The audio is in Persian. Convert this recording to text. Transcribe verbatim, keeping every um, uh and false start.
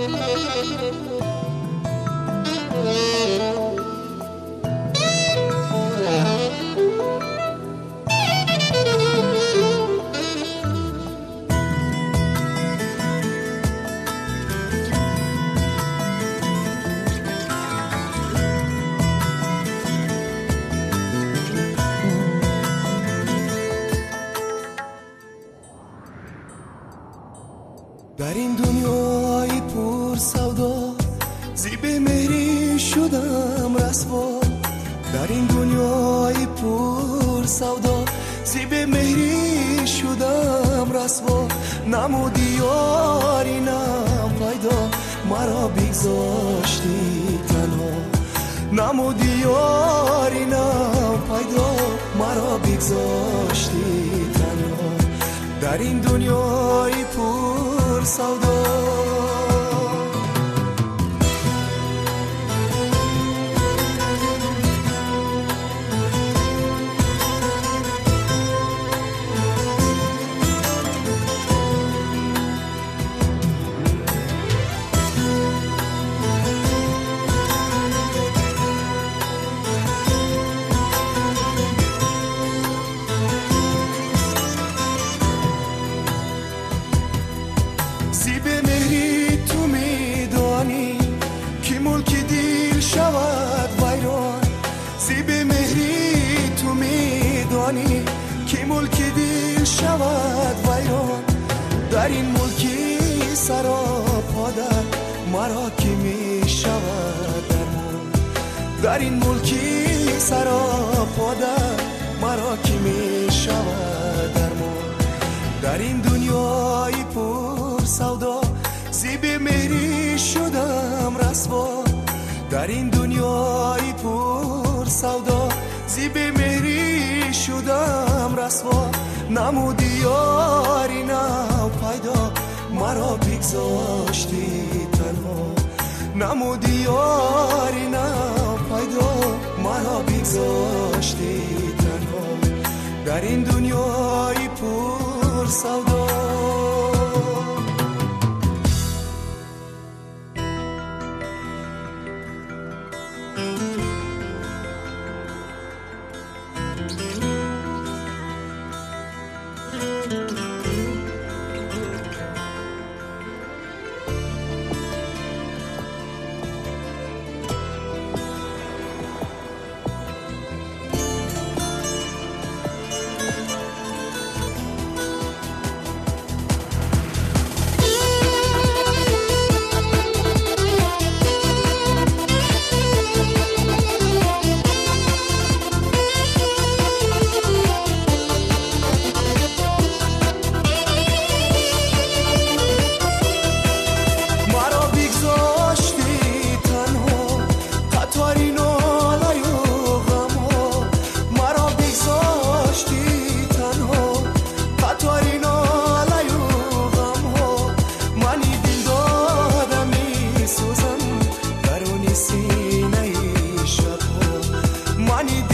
در این دنیای پر سودا زیب مهری شدم رسوا. در این دنیای پر سودا زیب مهری شدم رسوا. نمودی یاری نم پیدا مرا بگذاشتی تنها. نمودی یاری نم پیدا مرا بگذاشتی تنها. در این دنیای پر سودا زیب مهری تو میدانی که ملک دل شود ویران. زیب مهری تو میدانی که ملک دل شود ویران. در این ملکی سراپا در مرا که می شود درمان. در این ملکی سراپا در مرا که می شود درمان. در این دنیای پر سودا زیب مهری شدم رسوا. در این دنیای پر سودا زیب مهری شدم رسوا. نمودی یاری نو پیدا مرا بگذاشتی تنها. نمودی یاری نو پیدا مرا بگذاشتی تنها. در این دنیای پر سودا money.